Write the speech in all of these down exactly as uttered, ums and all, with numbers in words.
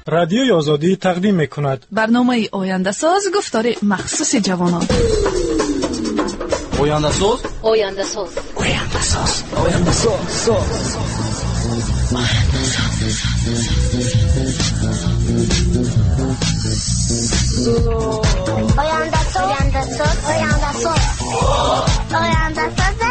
رادیوی آزادی تقدیم می‌کند برنامه آینده ساز گفتار مخصوص جوانان. آینده ساز آینده ساز آینده ساز آینده ساز آینده ساز آینده ساز آینده ساز آینده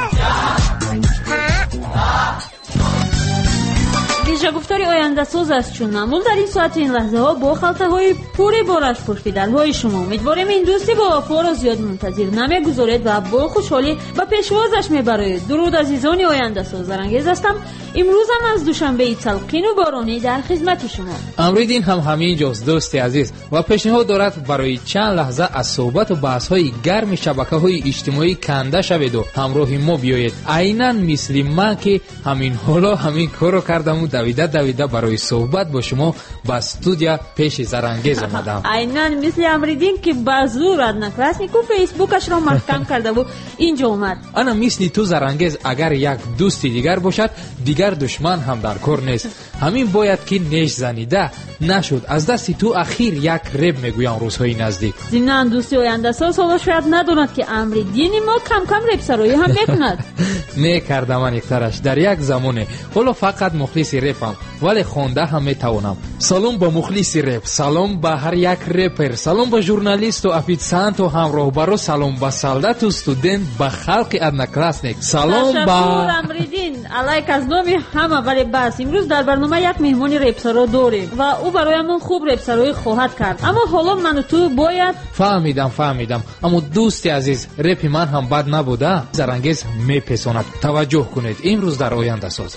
ساز دیجا گفتاری آینده ساز است. چون معمول در این ساعت این لحظه ها با خلطه های پوری بارش پشتیدن های شما. امیدواریم این دوستی با وفا را زیاد منتظر نمیگذارید و با خوشحالی و پیشوازش میبرید. درود عزیزان آینده ساز، زرنگیز هستم. امروز هم از دوشنبه تلقین و بارانی در خدمت شما. امریدین هم همین جاست دوستی عزیز و پیشنهاد دارد برای چند لحظه از صحبت و بحث های گرم شبکه های اجتماعی کنده شوید و همراه ما بیایید. عیناً مثل من که همین حالا همین کارو کردم و دویده دویده برای صحبت با شما با استودیو پیش زرنگیز آمدم. عیناً مثل امریدین که بازور ادنکلاسنیک و فیسبوکش را محکم کرده و اینجا اومد. انا مثل تو زرنگیز اگر یک دوستی دیگر باشد دیگر دشمن هم در کار نیست. همین باید که نش زنیده نشد. از دست تو اخیر یک رب میگویم روزهای نزدیک. ضمن دوستی آینده ساز حالا شاید نداند که امریدین ما کم کم رب سرایی هم میکند. میکرده من اکترش در یک زمانه. حالا فقط مخلص رپم ولی خونده هم میتوانم. سلام با مخلص رپ، سلام با هر یک رپر، سلام با ژورنالیست و افیتسانت و همراهبر، سلام با سالدات و استودنت با خلق ادنکلاسنیک. سلام با امریدین علیک از نامی همه. ولی بس امروز در برنامه یک مهمانی رپسرا داریم و او برایمون خوب رپسرایی خواهد کرد. اما حالا من و تو باید فهمیدم فهمیدم اما دوستی عزیز رپ من هم بد نبوده. زرنگیز میپساند. توجه کنید امروز در آینده ساز.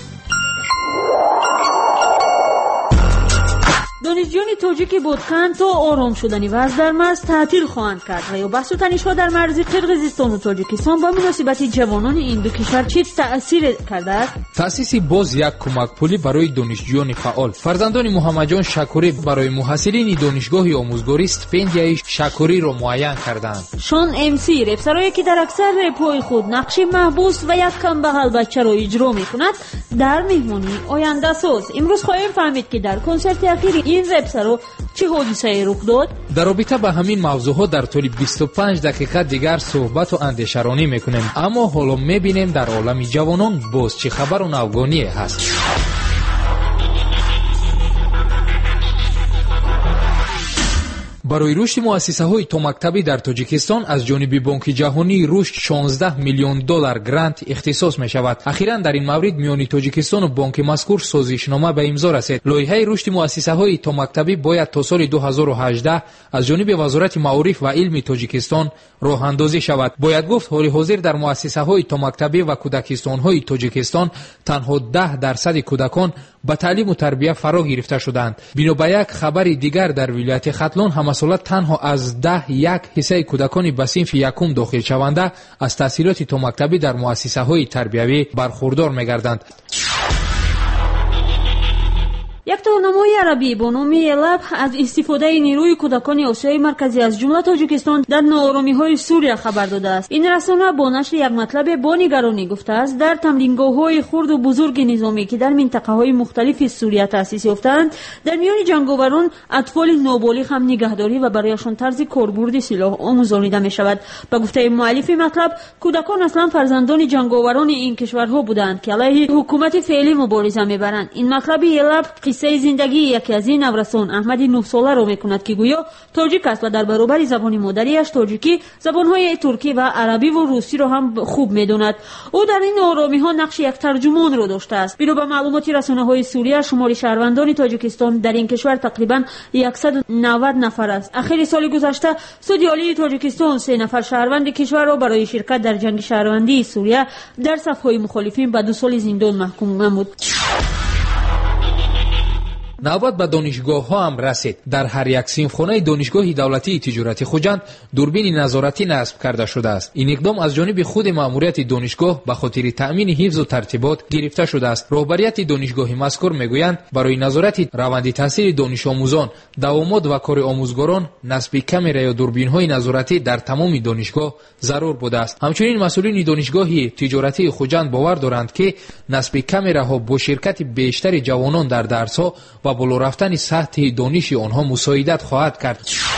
دانشجویان تاجیکی بودکند تا آرام شدنی وضع در مرز تعطیل خواهند کرد و یا بحث و تنش‌ها در مرز قرقیزستان و تاجیکستان با مناسبت جوانان این دو کشور چه تأثیر کرده است؟ تأسیس باز یک کمک پولی برای دانشجویان فعال. فرزندان محمد جان شکوری برای محصلین دانشگاه آموزگاری استیپندیای شکوری را معین کردند. شان ام سی رپسرایی که در اکثر رپ‌های خود نقش محبوس و یک کم بغل بچه را اجرا می‌کند در مهمانی آینده ساز. امروز خواهیم فهمید که در کنسرت اخیر این رپسرو چه حادثه‌ای رخ داد. در رابطه با همین موضوعات در طول بیست و پنج دقیقه دیگر صحبت و اندیشه‌رانی میکنیم. اما حالا میبینیم در عالم جوانان باز چه خبر و نوگانی هست. برای رشد مؤسسه‌های تو مکتبی در تاجیکستان از جانب بانک جهانی رشد شانزده میلیون دلار گرانت اختصاص می‌شود. اخیراً در این مورد میان تاجیکستان و بانک مذکور سازشنامه به امضا رسید. لایحه رشد مؤسسه‌های تو مکتبی باید تا سال دو هزار و هجده از جانب وزارت معارف و علم تاجیکستان راه اندازی شود. باید گفت حال حاضر در مؤسسه‌های تو مکتبی و کودکستان‌های تاجیکستان تنها ده درصد کودکان به تعلیم و تربیت فرا گرفته شدند. بنا به یک خبر دیگر در ولایت ختلان هم مسئولت تنها از ده یک حصه کودکان به صنف یکم داخل شونده از تحصیلات تو مکتبی در مؤسسه‌های تربیوی برخوردار می‌گردند. یک توانمای عربی با نام الاب از استفاده نیروی کودکان آسیای مرکزی از جمله تاجیکستان در ناآرامی‌های سوریه خبر داده است. این رسانه با نشر یک مطلب با نگرانی گفته است در تمرینگاه‌های خرد و بزرگ نظامی که در منطقه‌های مختلف سوریه تأسیس یافته‌اند در میان جنگاوران اطفال نابالغ هم نگهداری و برایشان طرز کاربرد سلاح آموزانیده می‌شود. به گفته مؤلف مطلب کودکان اصلا فرزندان جنگاوران این کشورها بودند که علیه حکومت فعلی مبارزه می‌برند. این مطلب الاب قصه زندگی یکی از این نورسان احمد نه ساله را میکند که گویا تاجیک است و در برابر زبان مادریش تاجیکی زبانهای ترکی و عربی و روسی را هم خوب میداند. او در این آرامی ها نقش یک ترجمان را داشته است. بنا به معلومات رسانه های سوریه شمار شهروندان تاجیکستان در این کشور تقریبا صد و نود نفر است. اخیر سال گذشته سودی عالی تاجیکستان سه نفر شهروند کشور را برای شرکت در جنگ شهروندی سوریه در صفهای مخالفین به دو سال زندان محکوم نمود. نوبت به دانشگاه ها هم رسید. در هر یک صنفخانه دانشگاه دولتی تجارتی خوجند دوربین نظارتی نصب کرده شده است. این اقدام از جانب خود مأموریت دانشگاه به خاطر تأمین حفظ و ترتیبات گرفته شده است. رهبریت دانشگاه مذکور میگویند برای نظارت روند تحصیل دانش آموزان، دوامات و کار آموزگاران نصب کامرا یا دوربین های نظارتی در تمام دانشگاه ضرور بوده است. همچنین مسئولین دانشگاه تجارتی خوجند باور دارند که نصب کامراها با شرکت بیشتر جوانان در درس ها و ба боло рафтани сатҳи дониши онҳо мусоидат хоҳад кард.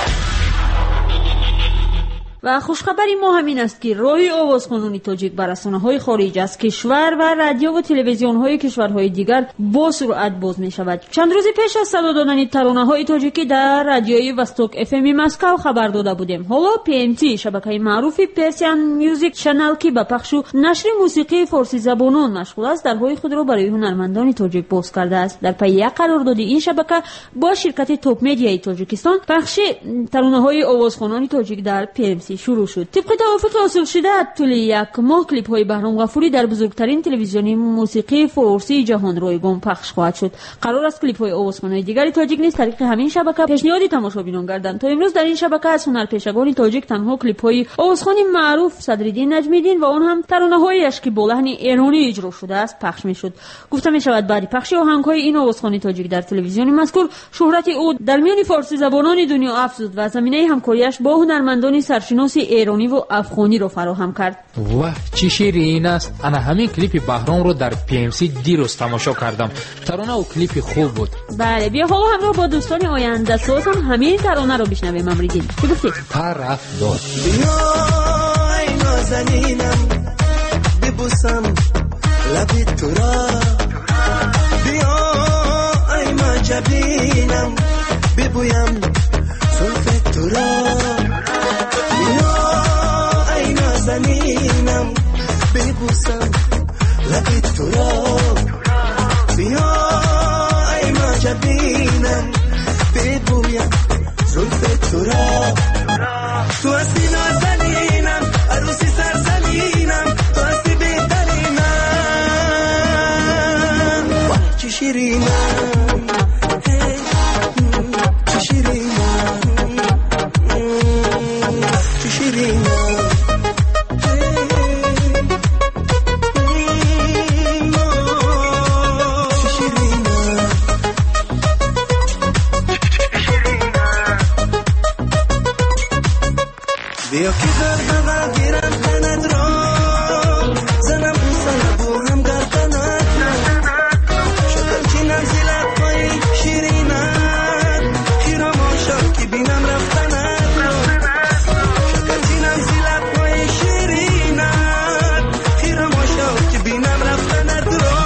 و خوشخبری ما همین است که روی آوازخوانان تاجیک بر رسانه‌های خارج از کشور و رادیو و تلویزیون‌های کشورهای دیگر با سرعت باز می‌شود. چند روز پیش از صدا دادن ترانه‌های تاجیکی در رادیوی وستوک اف ام مسکو خبر داده بودیم. حالا پی ام تی شبکه معروف پرسیان میوزیک چنل که به پخش و نشر موسیقی فارسی زبانان مشغول است، درهای خود را برای هنرمندان تاجیک باز کرده است. در پی یک قرارداد این شبکه با شرکت توپ مدیای تاجیکستان پخش ترانه‌های آوازخوانان تاجیک در پی ام تی شروع شد. طبق توافق حاصل شده طول یک ماه کلیپ های بهرام غفوری در بزرگترین تلویزیون موسیقی فارسی جهان رایگان پخش خواهد شد. قرار است کلیپ های آوازخوانان دیگری تاجیک نیز طریق همین شبکه پیشنهاد تماشابینان گردند. تا امروز در این شبکه از هنرپیشگان تاجیک تنها کلیپ های آوازخوان معروف صدرالدین نجمی‌دین و آن هم ترانه‌هایش که با لحن ایرانی اجرا شده است پخش می‌شد. گفته می‌شود بعد پخش آهنگ‌های این آوازخوان تاجیک در تلویزیون مذکور شهرت او در میان فارسی زبانان دنیا افزود و زمینه همکاریش با هنرمندان سرشناس ایرانی و افغانی رو فراهم کرد. واه چه شیرین است. انا همین کلیپ بهرام رو در پی ام سی دیروز تماشا کردم. ترانه و کلیپ خوب بود. بله بیا حالا همراه با دوستان آینده ساز هم همین ترانه رو بشنویم. امریدین چی گفتی؟ طرف داد. بیای نازنینم ببوسم لبی تو را، بیای مجبینم ببویم زلف تو را، بیای نازنینم ببوسم لبی تو را، بیای مجبینم ببویم زلف تو را. تو هستی نازنینم عروسی سرزمینم، تو هستی بهترینم چه شیرینم چه شیرینم چه شیرینم بیا که در بغل گیرم تنت را، زنم بوسه لبو هم گردنت را، شکل چینم زیلت پای شیرینت، خیرم آشا که بینم رفتنت را، شکل چینم زیلت پای شیرینت، خیرم آشا که بینم رفتنت را.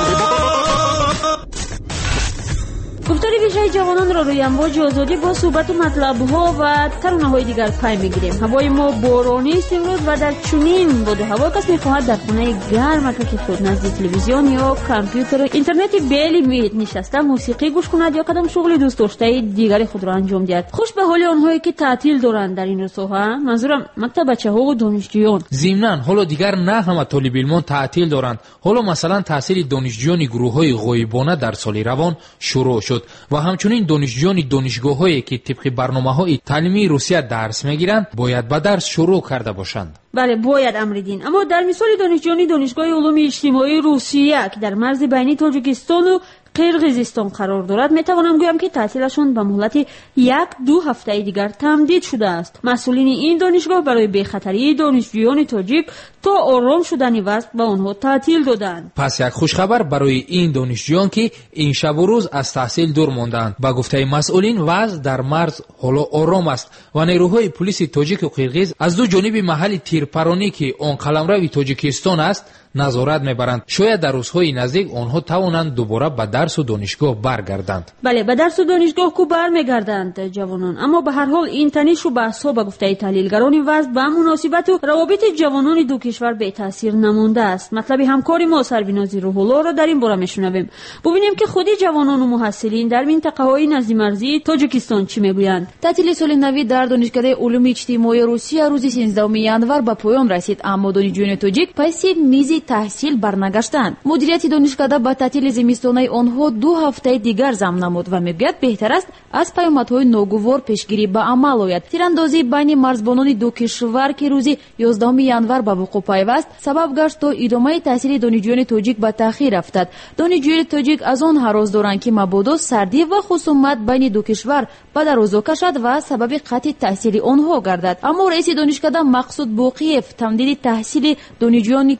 گفتار ویژه جوانان را روی امواج آزادی با صحبت و مطلب‌ها و ترانه‌های دیگر پی می‌گیریم. هوای ما بارانی است امروز و در چنین باد و هوا کس می‌خواهد در خانه گرم که خود نزدیک تلویزیون یا کامپیوتر و اینترنت بیلی می نشسته موسیقی گوش کند یا کدام شغل دوست داشته دیگری خود را انجام دهد. خوش به حال آنهایی که تعطیل دارند در این روزها، منظورم مکتب بچه‌ها و دانشجویان. ضمناً حالا دیگر نه همه طالب علمان تعطیل دارند. حالا مثلا تحصیل دانشجویان گروه‌های غایبانه در سال روان شروع شد و همچنین دانشجویان دانشگاه‌هایی که طبق برنامه‌های تعلیمی روسیه درس می‌گیرند باید به درس شروع کرده باشند. بله باید امریدین. اما در مثال دانشجویان دانشگاه علوم اجتماعی روسیه که در مرز بین تاجیکستان و قرقیزستان قرار دارد میتوانم گویم که تعطیلشون به مهلت یک دو هفته دیگر تمدید شده است. مسئولین این دانشگاه برای بخطری دانشجویان تاجیک تا آرام شدن وضع به آنها تعطیل دادند. پس یک خوش خبر برای این دانشجویان که این شب و روز از تحصیل دور ماندند. با گفته مسئولین وضع در مرز حالا آرام است و نیروهای پلیس تاجیک و قرقیز از دو جانب محل تیرپرانی که آن قلمرو تاجیکستان است نظارت میبرند. شاید در روزهای نزدیک آنها توانند دوباره به درس و دانشگاه برگردند. بله به درس و دانشگاه کو برمیگردند جوانان. اما به هر حال این تنش و بحث‌ها به گفته تحلیلگران وضع به مناسبت و روابط جوانان دو کشور به تاثیر نمانده است. مطلب همکاری ما سربینازی روح‌الله را در این باره میشنویم. ببینیم که خودی جوانان و محصلین در منطقه‌های نزدیک مرزی تاجیکستان چی میگویند. تعطیل سال نو در دانشکده علوم اجتماعی روسیه روز سیزدهم январ به پایان رسید، اما دانشجویان تاجیک پس میز تحصیل برنگشتند. مدیریت دانشکده با تعطیل زمستانه آنها دو هفته دیگر زم نمود و میگوید بهتر است از پیامدهای ناگوار پیشگیری به عمل آید. تیراندازی بین مرزبانان دو کشور که روز یازدهم январ به وقوع پیوست سبب گشت تا ادامه تحصیل دانشجویان تاجیک به تأخیر افتاد. دانشجویان تاجیک از آن هراس دارند که مبادا سردی و خصومت بین دو کشور به دراز کشد و سبب قطع تحصیل آنها گردد. اما رئیس دانشکده مقصود باقیف تمدید تحصیل دانشجویان تاجیک را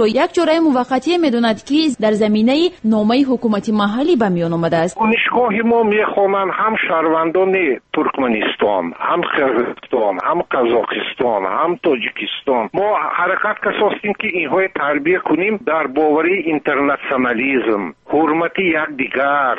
را یک چاره موقتی میداند که در زمینه نامه حکومت محلی به میان آمده است. دانشگاه ما میخوانند هم شهروندان ترکمنستان، هم قرقیزستان، هم قزاقستان، هم تاجیکستان. ما حرکت کساستیم که اینها تربیه کنیم در باوری اینترنشنالیسم، حرمت یکدیگر.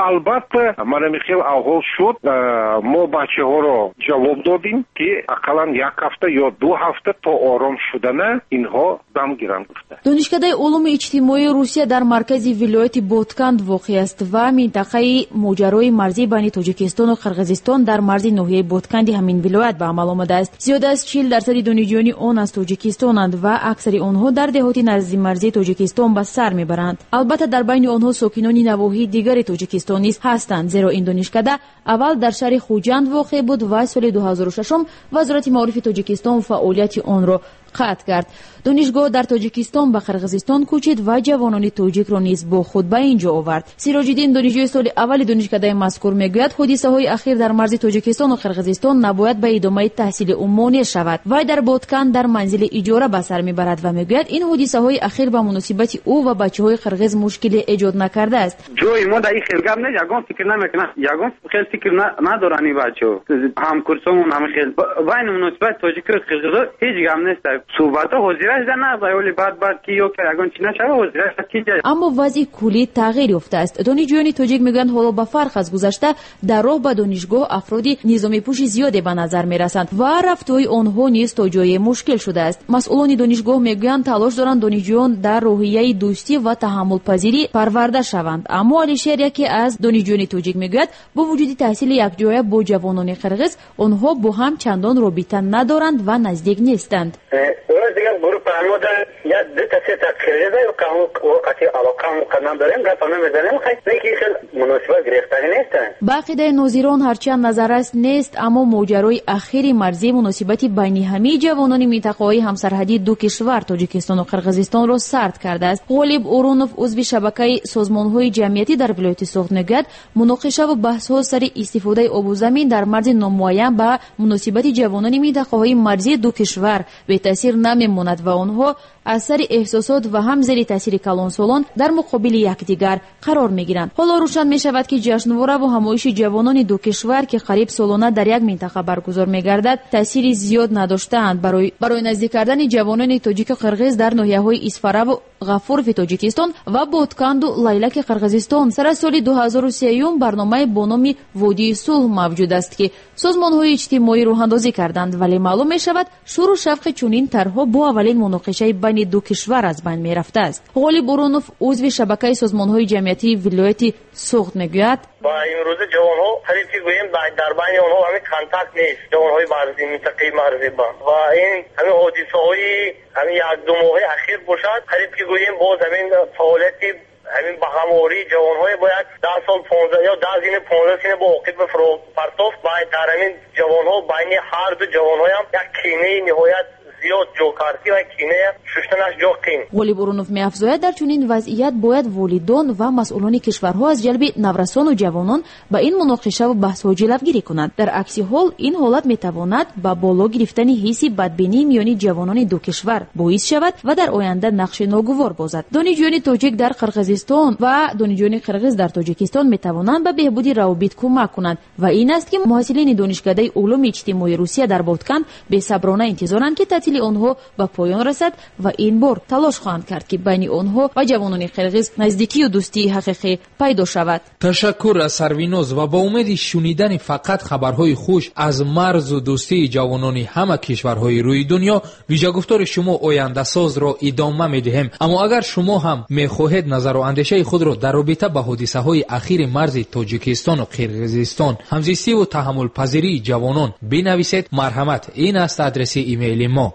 البته من میخوام اول شد ما بچه ها را جواب دادیم که اقلا یک هفته یا دو هفته تا آرام شدن اینها دم گیرند گفته. دانشکده علوم اجتماعی روسیه در مرکز ولایت بوتکند واقع است و منطقه ماجرای مرزی بین تاجیکستان و قرقیزستان در مرز ناحیه بوتکند همین ولایت به عمل آمده است. زیاد از چهل درصد دانشجویان آن از تاجیکستانند و اکثر آنها در دهات نزدیک مرزی تاجیکستان به سر میبرند. البته در بین آنها ساکنان نواحی دیگر تاجیکستان نیز هستند، زیرا این دانشکده اول در شهر خوجند واقع بود و سال دو هزار و شش وزارت معارف تاجیکستان فعالیت آن را قطع کرد. دانشگاه در تاجیکستان به قرقیزستان کوچید و جوانان تاجیک را نیز با خود به اینجا آورد. سیراج‌الدین دانشجوی سال اول دانشکده مذکور میگوید حادثه های اخیر در مرز تاجیکستان و قرقیزستان نباید به ادامه تحصیل او مانع شود. وی در بوتکند در منزل اجاره به سر میبرد و میگوید این حادثه های اخیر به مناسبت او و بچه های قرقیز مشکل ایجاد نکرده است. جوی ما در این خیلگام نه یگان فکر نمیکنه، یگان خیلی فکر ندارن این بچه‌ها. هم کورسمون هم خیلی بین مناسبت تاجیک و قرقیز هیچ گام نیست. صحبت حاضرش نه ولی بعد بعد کی یو که اگه چی نشه حاضرش کی جای. اما وضع کلی تغییر یافته است. دانشجویان تاجیک میگن حالا با فرق از گذشته در راه به دانشگاه افرادی نظامی پوش زیادی به نظر میرسند و رفتهای آنها نیز تا جای مشکل شده است. مسئولان دانشگاه میگن تلاش دارند دانشجویان در روحیه دوستی و تحمل پذیری پرورده شوند. اما علیشهر یکی از دانشجویان تاجیک میگوید با وجود تحصیل یک جای با جوانان قرقیز آنها با هم چندان رابطه ندارند و نزدیک نیستند. اون دیگه گروه فرمودن یا دو تا سه تا کلیده و که وقتی علاقه مقدم داریم گفت نمیزنیم خیلی خیلی مناسبت گرفتنی نیستن. باقی ناظران هرچند نظررس نیست اما ماجرای اخیر مرزی مناسبتی بین همه جوانان منطقه‌های همسرحدی دو کشور تاجیکستان و قرقیزستان را سرد کرده است. غالب اورونوف عضو شبکه سازمان‌های جمعیتی در ولایت سوخت میگوید مناقشه و بحث‌ها سر استفاده آب و زمین در مرز نامعین به مناسبت جوانان منطقه‌های مرزی دو کشور به تاثیر نمیماند و آنها از سر احساسات و هم زیر تاثیر کلان سالان در مقابل یکدیگر قرار میگیرند. حالا روشن می شود که جشنواره و همایش جوانان دو کشور که قریب سالانه در یک منطقه برگزار میگردد تاثیر زیاد نداشته‌اند. برای برای نزدیک کردن جوانان تاجیک و قرقیز در ناحیه‌های اسفاره و غفورف تاجیکستان و بوتکند و لیلک قرقیزستان سر سال دو هزار و سه برنامه با نام وادی صلح موجود است که سازمان‌های اجتماعی راه اندازی کردند، ولی معلوم می شود شور و شوق چنین طرح‌ها با اولین مناقشه بین دو کشور از بین می رفته است. غالب اورونوف عضو شبکه سازمان‌های جمعیتی ولایت سوخت میگوید با امروز جوان‌ها خریدی گویم در بین آنها همین کانتاکت نیست، جوان‌های مرزی منطقه مرزی با و این همین حادثه‌های همین یک دو ماه اخیر باشد خریدی گویم با زمین فعالیتی همین بهاموری جوان‌های باید ده سال پانزده یا ده سال پانزده سال با عقیب فرو پرتوف باید در همین جوان‌ها بین هر دو جوان‌های هم یک کینه نهایت زیاد جوکارتی و کینه ششتنش جو قین. غالب اورونوف می‌افزاید در چنین وضعیت باید والیدان و مسئولان کشورها از جلب نورسان و جوانان به این مناقشه و بحث‌ها جلوگیری کنند. در عکس حال این حالت می‌تواند با بالا گرفتن حس بدبینی میان جوانان دو کشور باعث شود و در آینده نقش ناگوار بازد. دانشجویان تاجیک در قرقیزستان و دانشجویان قرقیز در تاجیکستان می‌توانند به بهبودی روابط کمک کنند و این است که محصلین دانشکده علوم اجتماعی روسیه در بوتکند بی‌صبرانه انتظارند که تعطیل آنها به پایان رسد و این بار تلاش خواهند کرد که بین آنها و جوانان قرقیز نزدیکی و دوستی حقیقی پیدا شود. تشکر از سرویناز و با امید شنیدن فقط خبرهای خوش از مرز و دوستی جوانان همه کشورهای روی دنیا ویژه گفتار شما آینده ساز را ادامه می‌دهیم. اما اگر شما هم می‌خواهید نظر و اندیشه خود را در رابطه با حادثه‌های اخیر مرز تاجیکستان و قرقیزستان همزیستی و تحمل پذیری جوانان بنویسید. مرحمت، این است آدرس ایمیل ما.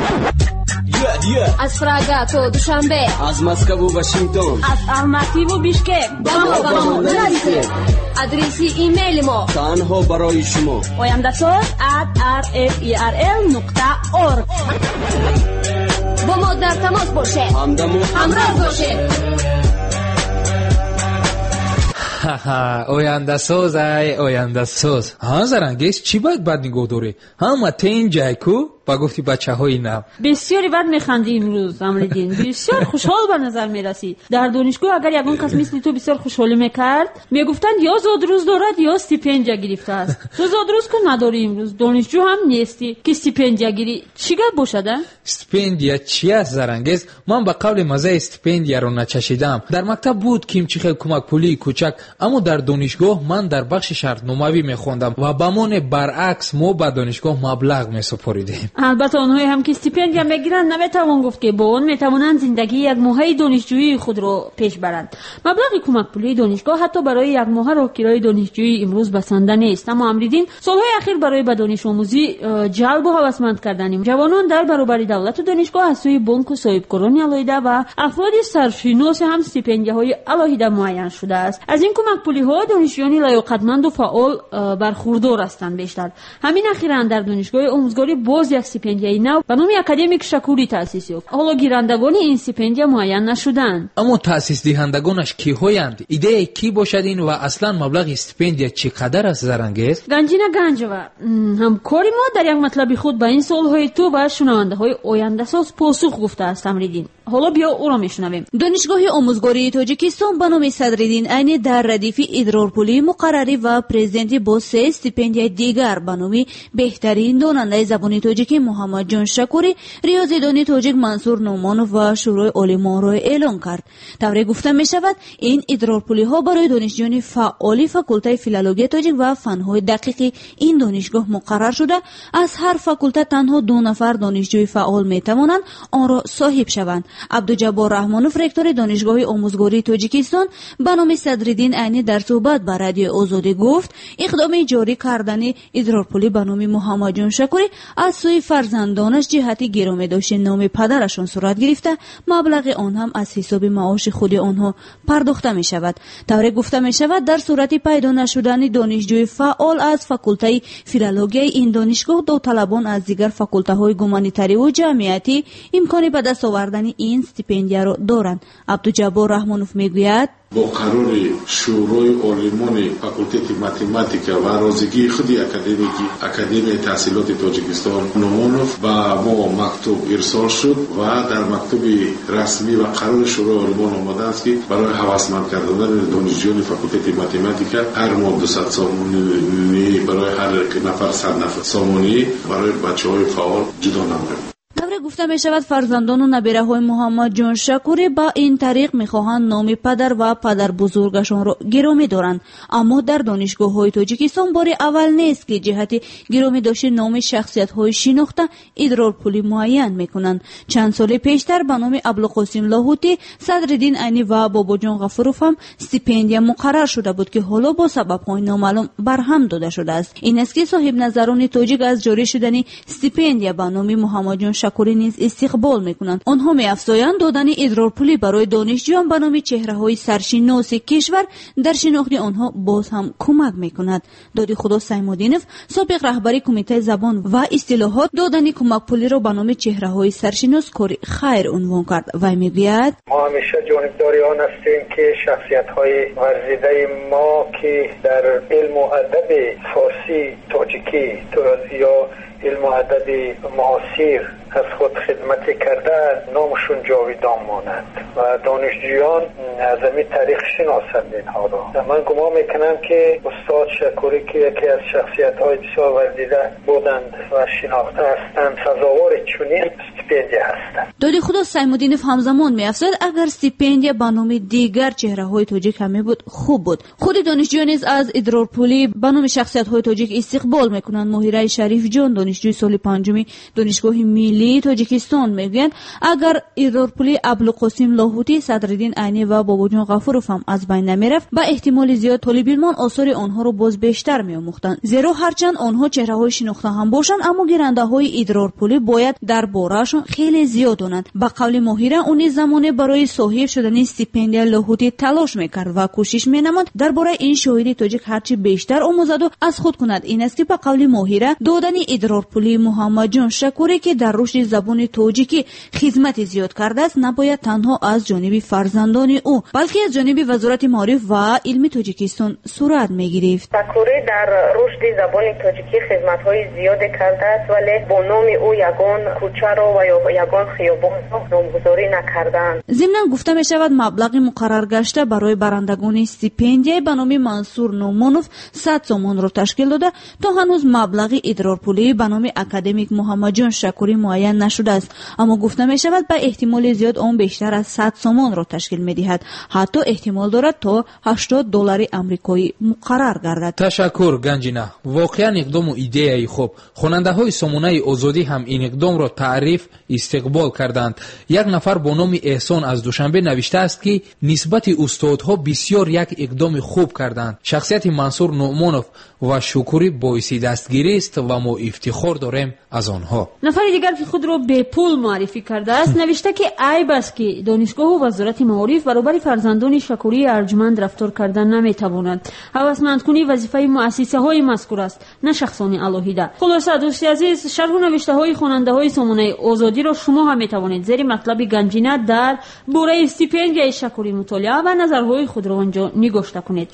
از فراگا تو دوشنبه، از مسکو و واشنگتن، از الماتی و بیشکک با ما با ما برسید. آدرسی ایمیل ما تنها برای شما oyandasaz at r f e r l نقطه org. با ما در تماس باشه، همراه باشه. آینده ساز ای آینده ساز. ها زرنگیز چی باید بد نگاه داره؟ هم تین جای کو با گفتی بچه‌های نو. بسیاری بد میخندی امروز امریدین، بسیار خوشحال به نظر میرسی. در دانشگاه اگر یگان کس مثل تو بسیار خوشحالی میکرد میگفتند یا زادروز دارد یا استیپندیا گرفته است. تو زادروز کو نداری امروز، دانشجو هم نیستی که استیپندیا گیری. چی گپ باشده؟ استیپندیا چی است زرنگز؟ من به قول مزه استیپندیا رو نچشیدم. در مکتب بود که چه خیلی کمک پولی کوچک، اما در دانشگاه من در بخش شرطنامه‌ای میخوندم و به من برعکس ما به دانشگاه مبلغ میسپردیم. البته آنهایی هم که استیپندیا میگیرند نمیتوان گفت که با اون میتوانند زندگی یک ماهه دانشجویی خود رو پیش برند. مبلغ کمک پولی دانشگاه حتی برای یک ماه راهگیری دانشجویی امروز بسنده نیست. اما امریدین سالهای اخیر برای به دانش آموزی جلب و هوسمند کردن جوانان در برابر دولت و دانشگاه از سوی بانک و صاحبکاران علایده و افراد سرشناس هم استیپندیاهای علایده معین شده است. از این کمک پولی ها دانشجویان لیاقتمند و فعال برخوردار هستند. بیشتر همین اخیراً در دانشگاه آموزگاری باز یک استیپندیای نو به نام اکادمیک شکوری تأسیس یافت. حالا گیرندگان این استیپندیا معین نشدند. اما تأسیس دهندگانش کیهایند؟ ایده کی باشد این و اصلا مبلغ استیپندیا چقدر است زرنگز؟ گنجینه گنجوه همکاری ما در یک مطلب خود به این سوالهای تو و شنونده های آینده ساز پاسخ گفته است امریدین. حالا بیا او را میشنویم. دانشگاه آموزگاری تاجیکستان به نام صدرالدین عینی در ردیف ادرارپولی مقرری و پرزیدنت با سه استیپندیای دیگر به نام بهترین داننده زبان تاجیکی محمد جان شکوری، ریاضیدان تاجیک منصور نومانوف و شورای عالمان را اعلام کرد. طوری گفته می شود این ادرارپولی ها برای دانشجویان فعال فاکولته فیلولوژی تاجیک و فنهای دقیق این دانشگاه مقرر شده. از هر فاکولته تنها دو نفر دانشجوی فعال می توانند آن را صاحب شوند. عبدالجبار رحمانوف رکتور دانشگاه آموزگاری تاجیکستان به نام صدرالدین عینی در صحبت با رادیو آزادی گفت اقدام جاری کردن ادرارپولی به نام محمد جان شکوری از سوی فرزندانش جهت گرامی داشتن نام پدرشان صورت گرفته، مبلغ آن هم از حساب معاش خود آنها پرداخته می شود. طوری گفته می شود در صورت پیدا نشدن دانشجوی فعال از فاکولته فیلولوژی این دانشگاه داوطلبان از دیگر فاکولته های گومانیتری و جمعیتی امکان به دست آوردن این استیپندیا را دارند. عبدالجبار رحمانوف میگوید با قرار شورای عالمان فاکولته متماتیکا و رازگی خودی اکادمیکی اکادمی تحصیلات تاجیکستان نومانوف و ما مکتوب ارسال شد و در مکتوب رسمی و قرار شورای عالمان آمده است که برای هوسمند کردن دانشجویان فاکولته متماتیکا هر ماه دویست سامانی برای هر نفر صد نفر سامانی برای بچه‌های فعال جدا نموده. طوری گفته می شود فرزندان و نبیره های محمد جان شکوری با این طریق می خواهند نام پدر و پدر بزرگشان را گرامی دارند. اما در دانشگاه های تاجیکستان بار اول نیست که جهت گرامی داشتن نام شخصیت های شناخته ادرارپولی معین می کنند. چند سال پیشتر به نام ابوالقاسم لاهوتی، صدرالدین عینی و بابا جان غفوروف هم استیپندیا مقرر شده بود که حالا با سبب های نامعلوم برهم داده شده است. این است که صاحب نظران تاجیک از جاری شدن استیپندیا به نام محمد جان شکوری نیز استقبال میکنند. آنها می‌افزایند دادن ادرارپولی برای دانشجویان به نام چهره‌های سرشناس کشور در شناخت آنها باز هم کمک میکند. دادی خدا سیمودینوف سابق رهبری کمیته زبان و اصطلاحات دادن کمک پولی را به نام چهره‌های سرشناس کاری خیر عنوان کرد و میگوید ما همیشه جانبدار آن هستیم که شخصیت‌های ورزیده ما که در علم و ادب فارسی تاجیکی یا علم و ادب معاصر از خود خدمت کرده نامشون جاویدان ماند و دانشجویان از این تاریخ شناسند اینها را. من گمان میکنم که استاد شکوری که یکی از شخصیت‌های بسیار ورزیده بودند و شناخته هستند سزاوار چنین استیپندیا هستند. دادی خدا سیمودینوف همزمان می‌افزاید اگر استیپندیا به نام دیگر چهره‌های تاجیک هم بود خوب بود. خود دانشجویان نیز از ادرارپولی به نام شخصیت‌های تاجیک استقبال میکنند. مهیره شریف جان دانشجوی سال پنجم دانشگاه ملی تاجیکستان میگویند اگر ادرارپولی ابوالقاسم لاهوتی، صدرالدین عینی و بابا جان غفوروف هم از بین نمیرفت به احتمال زیاد طالب علمان آثار آنها را باز بیشتر میآموختند. زیرا هرچند آنها چهره‌های شناخته هم باشند اما گیرنده های ادرارپولی باید در باره‌شان برایشون خیلی زیادند. با قول ماهیره اون زمانه برای صاحب شدن استیپندیا لاهوتی تلاش میکرد و کوشش مینمود درباره این شاعر تاجیک هرچی بیشتر آموزد و از خود کند. این است که با قول ماهیره دادن ادرارپولی محمد جان شکوری که در رشد زبان تاجیکی خدمت زیاد کرده است نباید تنها از جانب فرزندان او بلکه از جانب وزارت معارف و علم تاجیکستان صورت میگرفت. شکوری در رشد زبان تاجیکی خدمت‌های زیاد کرده است ولی با نام او یگان کوچه را و یا یگان خیابان را نامگذاری نکردند. ضمناً گفته می شود مبلغ مقرر گشته برای برندگان استیپندیای به نام منصور نومانوف صد سومون را تشکیل داده تا هنوز مبلغ ادرارپولی به نام اکادمیک محمد جان شکوری معین نشده است، اما گفته می شود به احتمال زیاد آن بیشتر از صد سومون را تشکیل می دهد. حتی احتمال دارد تا هشتاد دلار آمریکایی مقرر گردد. تشکر گنجینه. واقعا اقدام و ایده خوب. خواننده های سامانه آزادی هم این اقدام را تعریف استقبال کردند. یک نفر با نام احسان از دوشنبه نوشته است که نسبت استادها بسیار یک اقدام خوب کردند. شخصیت منصور نومانوف و شکوری باعث دستگیری است و ما افتخار داریم از آنها. نفر دیگر که خود را به پول معرفی کرده است نوشته که عیب است که دانشگاه و وزارت معارف برابر فرزندان شکوری ارجمند رفتار کردن نمیتواند. هوسمندکنی وظیفه مؤسسه های مذکور است، نه شخصان الهیده. خلاصه دوستی عزیز، شرح و نوشته های خواننده های سامانه آزادی را شما هم میتوانید زیر مطلب گنجینه در باره استیپندیای شکوری مطالعه و نظرهای خود را آنجا نگاشته کنید.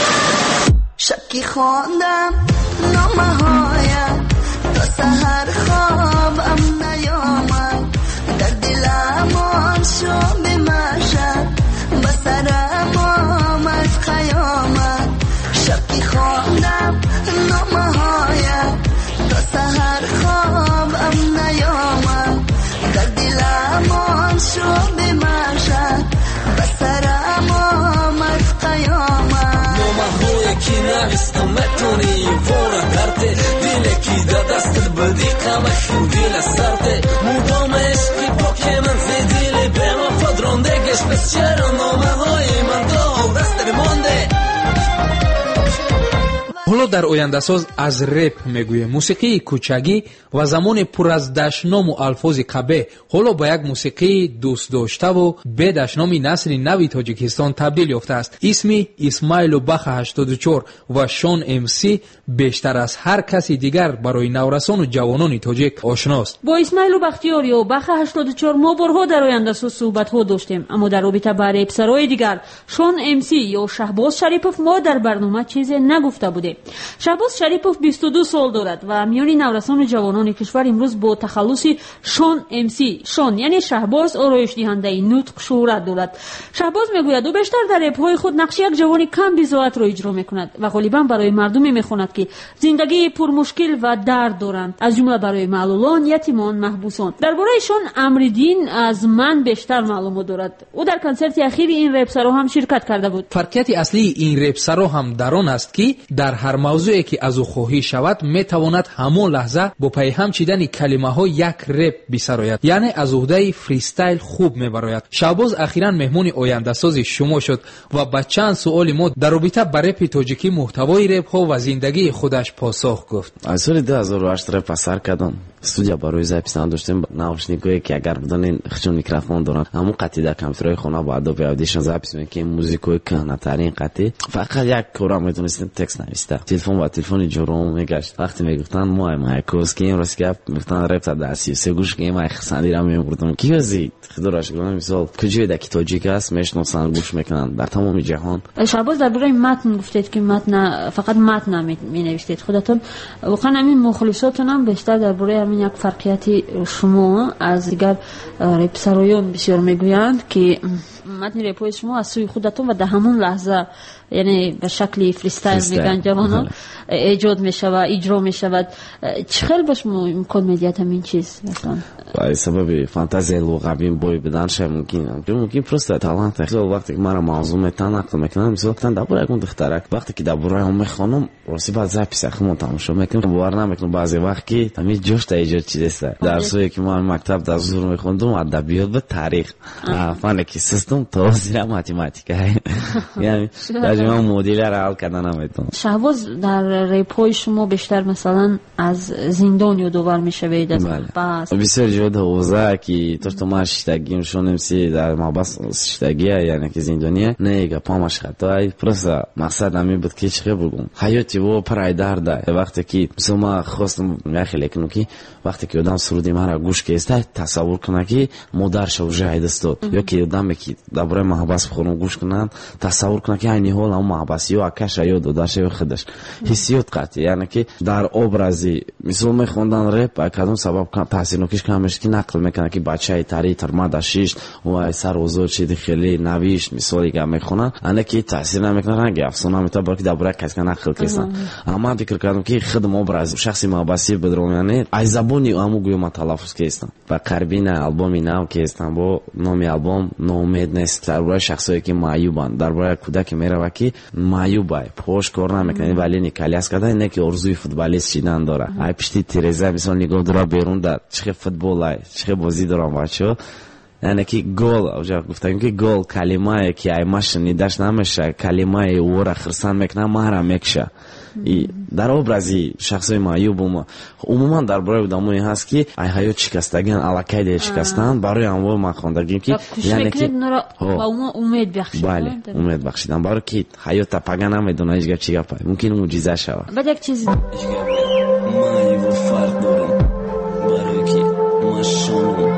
شکی خواندم نامه هایم تا سحر خوابم نیامد، در دلم آن شام مشد به سرم آمد قیامت. شکی خواندم نامه هایم تا سحر خوابم نیامد، در دلم آن شام مشد به سرم آمد قیامت. کی نویستم متونی فورا درته دیله کی دا دست بدی قمش دیل سرته مودام عشقی پاک من فیدیلی به ما فدراندگش بس چرا نامه های من دا دست مانده. حالا در آینده ساز از رپ میگویم. موسیقی کوچگی و زمان پر از دشنام و الفاظ قبیح حالا به یک موسیقی دوست داشته و به دشنامی نسل نوی تاجیکستان تبدیل یافته است. اسمی اسماعیل و بخ هشتاد و چهار و شان ام سی بیشتر از هر کسی دیگر برای نورسان و جوانان تاجیک آشناست. با اسماعیل و بختیاری و بخ هشتاد و چهار ما بارها در آینده ساز صحبت ها داشتیم، اما در رابطه با رپسرهای دیگر شان ام سی یا شهباز شریپوف ما در برنامه چیزی نگفته بودیم. شهباز شریپوف بیست و دو سال دارد و میان نورسان و جوانان کشور امروز با تخلص شان ام سی، شان یعنی شهباز، آرایش دهنده نطق شهرت دارد. شهباز میگوید او بیشتر در رپ های خود نقش یک جوان کم بی‌ذات را اجرا میکند و غالبا برای مردمی میخواند که زندگی پر مشکل و درد دارند، از جمله برای معلولان، یتیمان، محبوسان. درباره شان امردین از من بیشتر معلومات دارد. او در کنسرت اخیر این رپسرها هم شرکت کرده بود. فرقیت اصلی این رپسرها هم در آن است که در هر موضوعی که از او خواهی شود میتواند همون لحظه با پیهم چیدن کلمه ها یک رپ بسراید، یعنی از عهده فریستایل خوب میبراید. شهباز اخیراً مهمون آینده ساز شما شد و با چند سوال ما در رابطه با رپ تاجیکی، محتوای رپ ها و زندگی خودش پاسخ گفت. از سال دو هزار و هشت رپ اثر کردم. استودیو برای زپیسان داشتیم، ناوشنیکایی که اگر بدن خشون میکروفون دارن همون قطعه در کامپیوترهای خونه با ادوب اودیشن زپیس میکنیم. موزیکای کهنه ترین قطعه فقط یک کورا میتونستیم تکست نوشته. تلفن با تلفن جورم میگشت. وقتی میگفتن ما مایکوس که این راست گپ میگفتن رپ تا در سی و سه گوش که ما خسانی را میگفتم کی وزید خداش گفتم مثال کجای دکی تاجیک است میشناسن گوش میکنن در تمام جهان. شهباز درباره متن گفتید که متن فقط متن می نوشتید. خودتون واقعا همین مخالفاتون هم بیشتر درباره همین یک فرقیتی شما از دیگر رپسرایان بسیار میگویند که متن رپای شما از سوی خودتون و در همون لحظه یعنی به شکلی فریستایل میگن جوانان ایجاد میشه و اجرا میشود. چه خیلی باش امکان میدید همین چیز مثلا به سبب فانتزی لغوی بوی بدن شه ممکن ممکن پروسته تالنت خیلی وقتی که مرا موضوع میتونن نقل میکنم مثلا تن درباره اون دخترک وقتی که درباره هم میخوانم راسی بعد زپیس خودم تماشا میکنم باور نمیکنم بعضی وقتی همین جوش تا ایجاد چیز است. درسایی که من مکتب در حضور میخوندم ادبیات و تاریخ فن که سیستم میتونم تا زیر ماتماتیکا یعنی ترجمه مدل را حل کردن نمیتونم. شهباز در ریپای شما بیشتر مثلا از زندان یادآور میشوید؟ بس بسیار جد حوزه که تو تو ما شتگیم شونم سی در ما بس شتگیه یعنی که زندانیه نه پامش خطای پرس مقصد نمی بود که چه بگم حیاتی و پرایدار ده وقتی که مثلا ما خواستم میخوام کنم که وقتی که آدم سرودی مرا گوش کیسته تصور کنه که مادرش و جهید است یا که آدم که درباره محبت بخونم گوش کنن تصور کنه که این حال اون محبت یا آکش یا داداش و خودش حسیات قطعی یعنی که در ابرازی مثلا میخوندن رپ کدوم سبب تاثیر نکش کامش که نقل میکنه که بچه تاری ترماد شیش و سر وزور چیزی خیلی نویش مثالی که میخونن انا که تاثیر نمیکنه رنگ افسانه میتا برای درباره کسی نقل کردن اما فکر کردم که خودم ابراز شخصی محبتی بدرون یعنی از زبانی امو گویم تلفظ کردم و قربین آلبومی نو کردم با نام آلبوم نومید نیست درباره شخصی که معیوبن درباره کودک میره که معیوبه پوش کار نمیکنه ولی نیکالیاس کرده اینه که ارزوی فوتبالیست شدن داره ای پشتی تیرزه مثلا نگاه داره بیرون در چه فوتبال چه بازی دارم بچه یعنی که گل اوجا گفتم که گل کلمه که ای ماشین نداش نمیشه کلمه ور خرسان میکنه مهره میکشه در ابرازی شخصی معیوب عموما درباره آدمایی هست که ای حیات شکستگان علاقه شکستن برای امور ما خوندگیم که یعنی که با امید بخشیدن بله امید بخشیدن برای که حیات پاگان نمیدونه هیچ چیزی پای ممکن معجزه شود بعد یک چیز معیوب فرق دارم برای که ما شما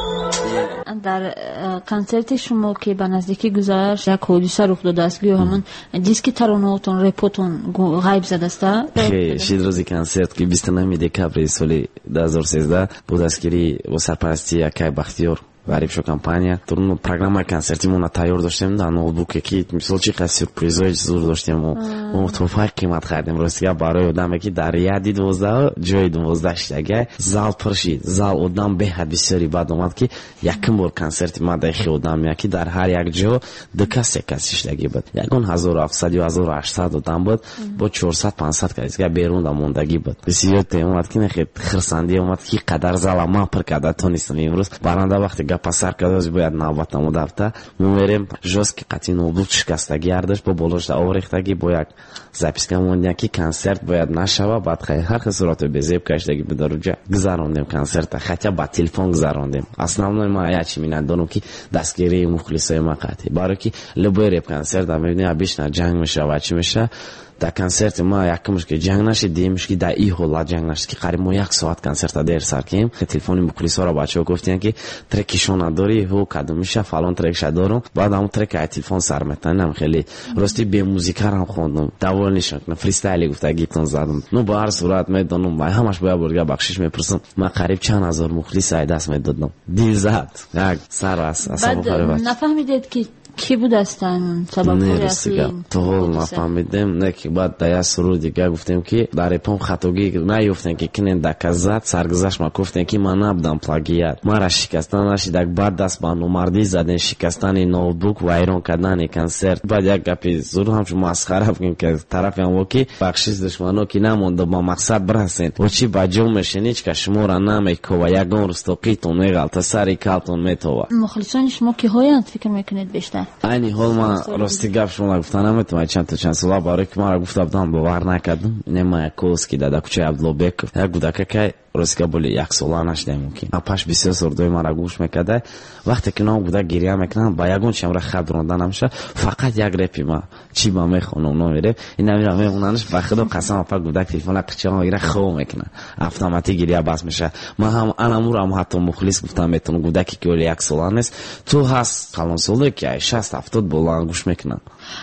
در کنسرت شما که به نزدیکی گذشت یک حادثه رخ داده است که همون دیسک ترانه‌تون رپتون غیب زده است. خیلی شید روزی کنسرت که بیست و نه دکبر سال دو هزار و سیزده بود است که با سرپرستی اکای بختیار غریب شو کمپانیا تو програма концертимона тайёр доштем дар ноутбуке ки мисол чи қас сюрпризои зур доштем ва тӯҳфаи қимат хардем ростига барои одаме ки дар яди дувоздаҳ ҷои дувоздаҳ шидага зал пур шид зал одам беҳад бисёри баъд омад ки якум бор концерти мадаихи одам як ки дар ҳар як ҷо ду кас се кас шидагӣ буд ягон ҳазору ҳафтсад ё ҳазору ҳаштсад одам буд бо чорсад панҷсад касига берунда мондагӣ буд бисёр темад ки нахед хирсандӣ омад ки қадар зала ман пур карда тонистам имрӯз баранда вақте пасар кадоз бояд навбат намуда афта мо мерем жостки қати ноутбук шикастагӣ ардаш бо болошда оврехтагӣ бо як записка мондем ки концерт бояд нашава баъд ҳар хел сурато безеб каштагӣ бидаруҷа гузарондем концерта хотя ба телефон гузарондем основной ма ячи минатдонам ки дастгирии мухлисои ма қатъи барои ки любой реп концерт мебинем обычно ҷанг мешава чӣ меша در کنسرت ما یکمش که جنگ نشد دیمش که در این حالت جنگ نشد که قریب ما یک ساعت کنسرت در سر کردیم تلفن مخلصا را بچه‌ها گفتن که ترکشون نداری هو کدوم میشه فلان ترکش دارم بعد هم ترک از تلفن سر میتونم خیلی راستی به موزیک هم خوندم داول نشون فریستایل گفته گیتون زدم نو با هر صورت میدونم ما همش باید برگه بخشش میپرسم ما قریب چند هزار مخلص دست میدادم دل زد یک سر از اصلا بعد نفهمیدید که کی بود هستن سبب اصلی تو حال نفهمیدم نه که بعد دیا سرود دیگه گفتیم که در پام خطاگی نیفتن که کنن دکزات سرگذشت ما گفتن که من نبودم پلاگیات ما را شکستن نشید یک بار دست با نومردی زدن شکستن نوتبوک و ایران کردن کنسرت بعد یک گپی زور هم شما مسخره بگیم که طرف هم که بخشش دشمنو که نمونده با مقصد برسن و چی باجو میشنید که شما را نمیکو و یگان رستوقیتون میغلط سری کالتون میتوا مخلصان شما کی هایند فکر میکنید بیشتر اینی حال ما راستی گپ شما گفتن نمیتونم چند تا چند سال برای که ما را گفته بودم باور نکردم اینه ما کوسکی دادا کوچه عبدالبک یک گودک که راستی بولی یک سال نشده ممکن اپاش بسیار سردوی ما را گوش میکرده وقتی که نام گودک گریه میکنم با یگون چیم را خد روندن نمیشه فقط یک رپی ما چی با میخونم نمیره این نمیره میموننش بخدا قسم اپا گودک تلفن قچه ها ایره خواه میکنه اتوماتیک گریه بس میشه ما هم انامور هم حتی مخلص گفتم میتونم گودکی که ولی یک سال نیست تو هست کلان ساله که شصت هفتاد بولان گوش میکنن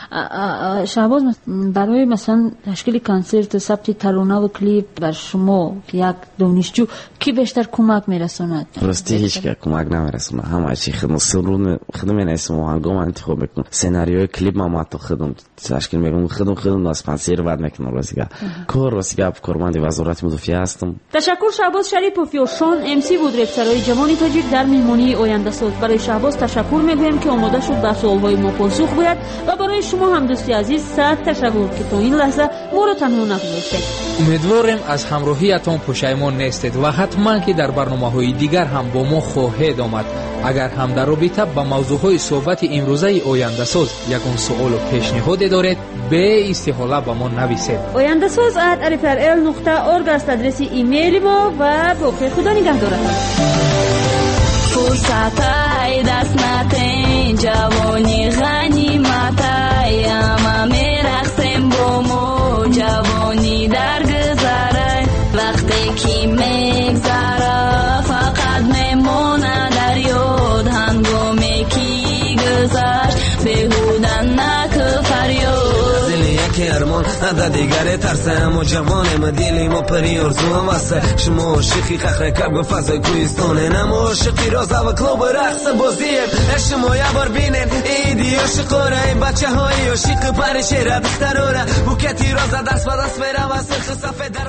شهباز برای مثلا تشکیل کنسرت ثبت ترانه و کلیپ بر شما یک دانشجو کی بیشتر کمک میرسوند؟ راستی هیچ که کمک نمیرسونه همه چی خودم سرون خودم نمیسم و هنگام انتخاب میکنم سناریوی کلیپ ما تو خودم تشکیل میکنم خودم خودم اسپانسر بعد میکنم راستی کار راستی کارمند وزارت مدافعه هستم. تشکر شهباز شریپوف شون ام سی بود رپسرای جوان تاجیک در مهمانی آینده ساز برای شهباز تشکر میگویم که آماده شد به سوالهای ما پاسخ گوید و برای شما هم دوستی عزیز صد تشکر که تا این لحظه ما رو تنها نگذاشتید. امیدواریم از همراهیتان پشیمان نیستید و حتما که در برنامه‌های دیگر هم با ما خواهید آمد. اگر هم در رابطه با موضوعهای صحبت امروزه آینده ساز یگان سوال و پیشنهاد دارید به استحاله با ما نویسید. آینده ساز ات ار ال نقطه اورگ است آدرس ایمیل ما و با خیر خدا نگهدارتان. فرصتای دست نتین جوانی غنیمتای اما میرخصیم با ما جوانی در گذره وقتی که میگذره فقط میمونه در یاد هنگامی که گذشت بهودن نکه فریاد که ارمان نده دیگره ترسم و جوانم دیلیم و پری ارزوم واسه شما عاشقی خخره کب و فضای کویستانه نم عاشقی رازه و کلوب رقص بازیم شما یه بار بینن ایدی عاشقاره این بچه های عاشق پرشه را بستراره بوکتی رازه دست و دست میره و سرخ سفید